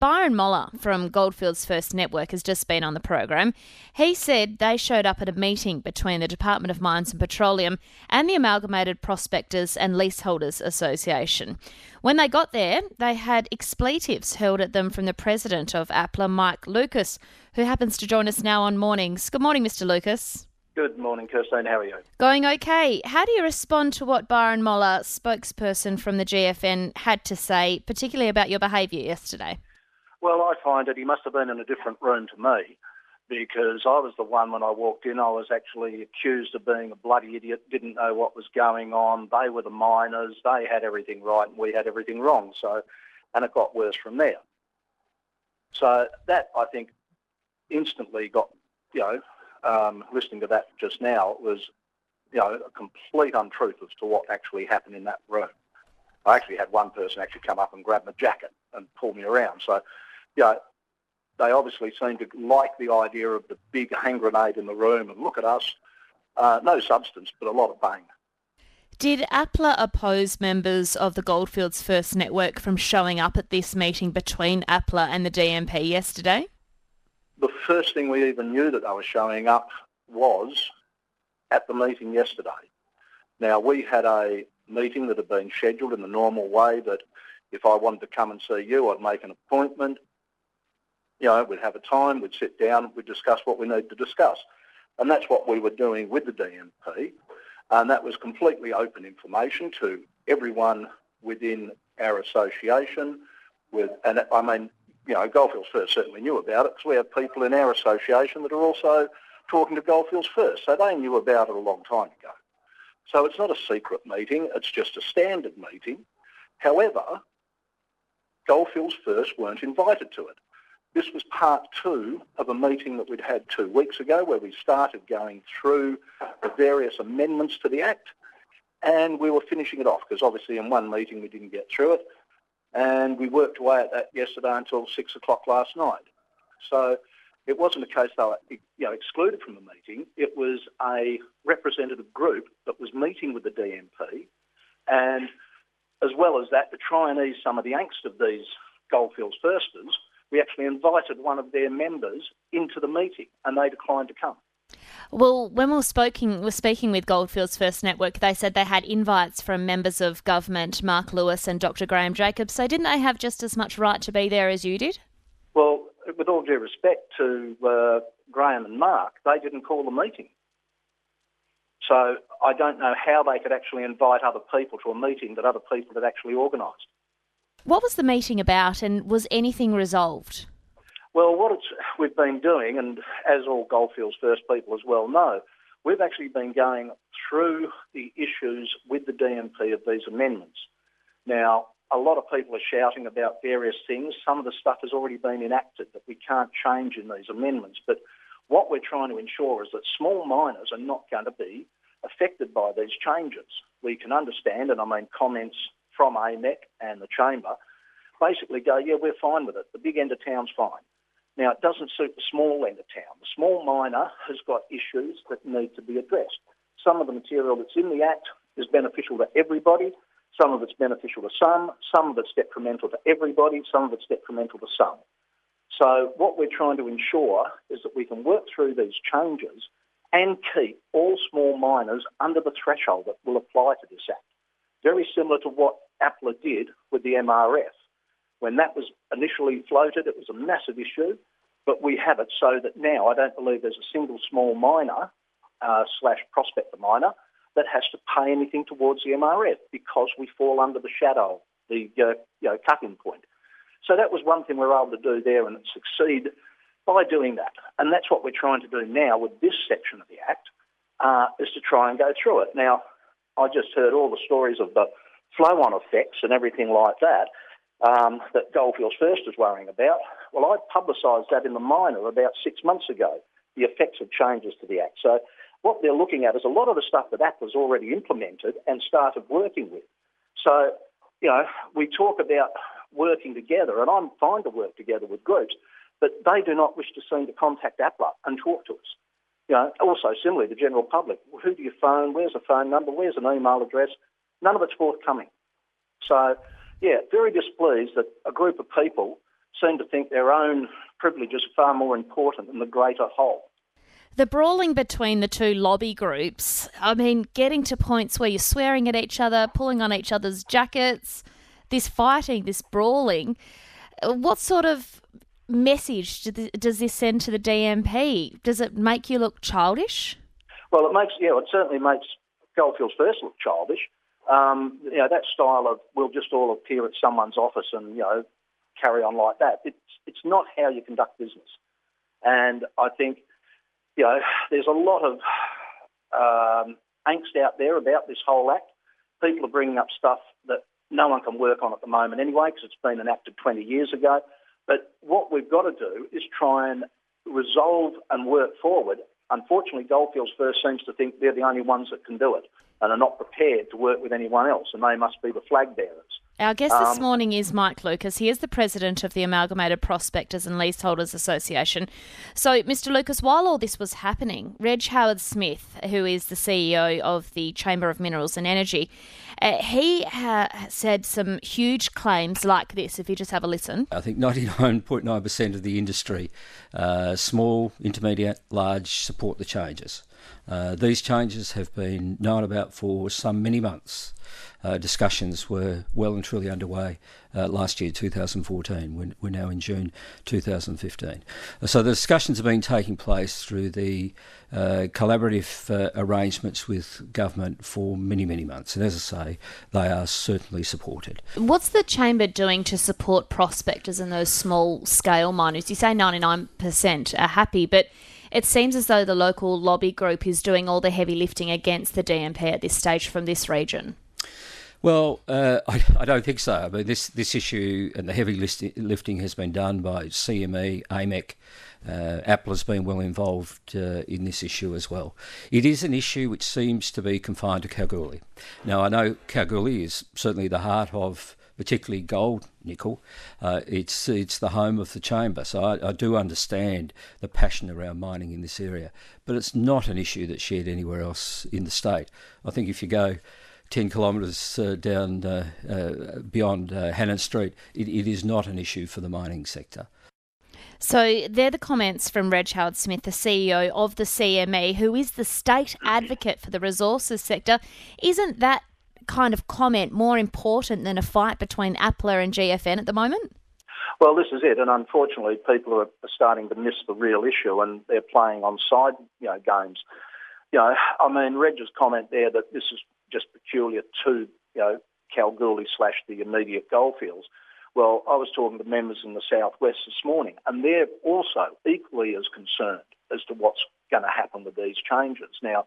Byron Moller from Goldfields First Network has just been on the program. He said they showed up at a meeting between the Department of Mines and Petroleum and the Amalgamated Prospectors and Leaseholders Association. When they got there, they had expletives hurled at them from the president of APLA, Mike Lucas, who happens to join us now on Mornings. Good morning, Mr. Lucas. Good morning, Kirstine. How are you? Going okay. How do you respond to what Byron Moller, spokesperson from the GFN, had to say, particularly about your behaviour yesterday? Well, I find that he must have been in a different room to me, because I was the one when I walked in. I was actually accused of being a bloody idiot, didn't know what was going on. They were the miners. They had everything right and we had everything wrong. And it got worse from there. So that, I think, instantly got, listening to that just now, it was, a complete untruth as to what actually happened in that room. I actually had one person actually come up and grab my jacket and pull me around. So, they obviously seem to like the idea of the big hand grenade in the room and look at us. No substance, but a lot of bang. Did APLA oppose members of the Goldfields First Network from showing up at this meeting between APLA and the DMP yesterday? The first thing we even knew that they were showing up was at the meeting yesterday. Now, we had a meeting that had been scheduled in the normal way, that if I wanted to come and see you, I'd make an appointment. We'd have a time, we'd sit down, we'd discuss what we need to discuss. And that's what we were doing with the DMP. And that was completely open information to everyone within our association. Goldfields First certainly knew about it, because we have people in our association that are also talking to Goldfields First. So they knew about it a long time ago. So it's not a secret meeting, it's just a standard meeting. However, Goldfields First weren't invited to it. This was part two of a meeting that we'd had 2 weeks ago, where we started going through the various amendments to the Act, and we were finishing it off, because obviously in one meeting we didn't get through it, and we worked away at that yesterday until 6 o'clock last night. So it wasn't a case they were excluded from the meeting. It was a representative group that was meeting with the DMP, and as well as that, to try and ease some of the angst of these Goldfields Firsters, we actually invited one of their members into the meeting, and they declined to come. Well, when we were speaking with Goldfields First Network, they said they had invites from members of government, Mark Lewis and Dr. Graham Jacobs. So didn't they have just as much right to be there as you did? Well, with all due respect to Graham and Mark, they didn't call the meeting. So I don't know how they could actually invite other people to a meeting that other people had actually organised. What was the meeting about, and was anything resolved? Well, we've been doing, and as all Goldfields First people as well know, we've actually been going through the issues with the DMP of these amendments. Now, a lot of people are shouting about various things. Some of the stuff has already been enacted that we can't change in these amendments. But what we're trying to ensure is that small miners are not going to be affected by these changes. We can understand, and I mean comments from AMEC and the Chamber basically go, yeah, we're fine with it. The big end of town's fine. Now, it doesn't suit the small end of town. The small miner has got issues that need to be addressed. Some of the material that's in the Act is beneficial to everybody. Some of it's beneficial to some of it's detrimental to everybody, some of it's detrimental to some. So what we're trying to ensure is that we can work through these changes and keep all small miners under the threshold that will apply to this Act. Very similar to what APLA did with the MRF. When that was initially floated, it was a massive issue, but we have it so that now I don't believe there's a single small miner / prospector miner that has to pay anything towards the MRF, because we fall under the shadow, the cut-in point. So that was one thing we were able to do there and succeed by doing that. And that's what we're trying to do now with this section of the Act, is to try and go through it. Now, I just heard all the stories of the flow-on effects and everything like that, that Goldfields First is worrying about. Well, I publicised that in the Miner about 6 months ago, the effects of changes to the Act. So what they're looking at is a lot of the stuff that APLA's already implemented and started working with. So, we talk about working together, and I'm fine to work together with groups, but they do not wish to seem to contact APLA and talk to us. Also, similarly, the general public, who do you phone? Where's a phone number? Where's an email address? None of it's forthcoming. So, very displeased that a group of people seem to think their own privileges are far more important than the greater whole. The brawling between the two lobby groups, I mean, getting to points where you're swearing at each other, pulling on each other's jackets, this fighting, this brawling, what sort of message does this send to the DMP? Does it make you look childish? Well, it certainly makes Goldfields First look childish. That style of we'll just all appear at someone's office and, carry on like that. It's not how you conduct business. And I think, there's a lot of angst out there about this whole act. People are bringing up stuff that no one can work on at the moment anyway because it's been enacted 20 years ago. But what we've got to do is try and resolve and work forward. Unfortunately, Goldfields First seems to think they're the only ones that can do it and are not prepared to work with anyone else, and they must be the flag bearers. Our guest this morning is Mike Lucas. He is the president of the Amalgamated Prospectors and Leaseholders Association. So, Mr. Lucas, while all this was happening, Reg Howard-Smith, who is the CEO of the Chamber of Minerals and Energy, he said some huge claims like this, if you just have a listen. I think 99.9% of the industry, small, intermediate, large, support the changes. These changes have been known about for many months. Discussions were well and truly underway last year, 2014. We're now in June 2015. So the discussions have been taking place through the collaborative arrangements with government for many, many months. And as I say, they are certainly supported. What's the Chamber doing to support prospectors and those small-scale miners? You say 99% are happy, but it seems as though the local lobby group is doing all the heavy lifting against the DMP at this stage from this region. Well, I don't think so. I mean, this issue and the heavy lifting has been done by CME, AMEC. Apple has been well involved in this issue as well. It is an issue which seems to be confined to Kalgoorlie. Now, I know Kalgoorlie is certainly the heart of particularly gold, nickel. It's the home of the Chamber, so I do understand the passion around mining in this area. But it's not an issue that's shared anywhere else in the state. I think if you go 10 kilometres down beyond Hannon Street, it is not an issue for the mining sector. So they're the comments from Reg Howard-Smith, the CEO of the CME, who is the state advocate for the resources sector. Isn't that kind of comment more important than a fight between APLA and GFN at the moment? Well, this is it, and unfortunately people are starting to miss the real issue and they're playing on side games. Reg's comment there that this is just peculiar to Kalgoorlie / the immediate goldfields. Well, I was talking to members in the southwest this morning, and they're also equally as concerned as to what's going to happen with these changes. Now,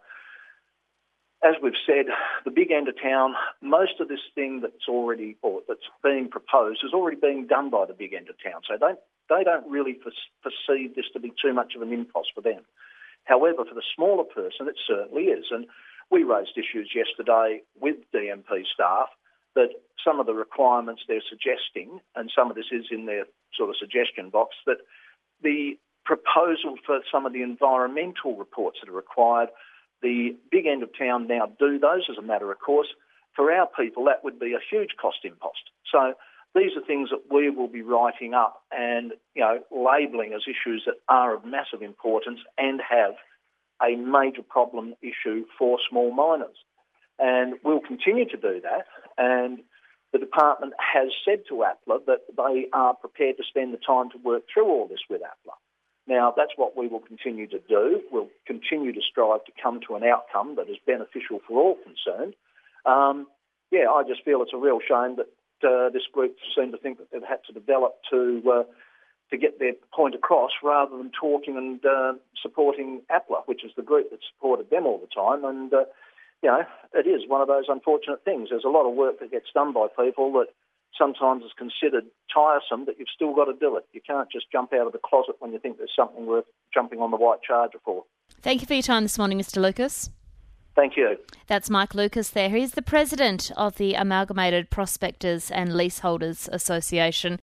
as we've said, the big end of town, most of this thing that's being proposed is already being done by the big end of town. So they don't really perceive this to be too much of an impost for them. However, for the smaller person, it certainly is. And we raised issues yesterday with DMP staff that some of the requirements they're suggesting, and some of this is in their sort of suggestion box, that the proposal for some of the environmental reports that are required, the big end of town now do those as a matter of course. For our people, that would be a huge cost impost. So these are things that we will be writing up and, labelling as issues that are of massive importance and have a major problem issue for small miners. And we'll continue to do that. And the department has said to APLA that they are prepared to spend the time to work through all this with APLA. Now, that's what we will continue to do. We'll continue to strive to come to an outcome that is beneficial for all concerned. I just feel it's a real shame that this group seem to think that they've had to develop to get their point across rather than talking and supporting APLA, which is the group that supported them all the time. And, it is one of those unfortunate things. There's a lot of work that gets done by people that sometimes is considered tiresome, but you've still got to do it. You can't just jump out of the closet when you think there's something worth jumping on the white charger for. Thank you for your time this morning, Mr. Lucas. Thank you. That's Mike Lucas there. He's the president of the Amalgamated Prospectors and Leaseholders Association.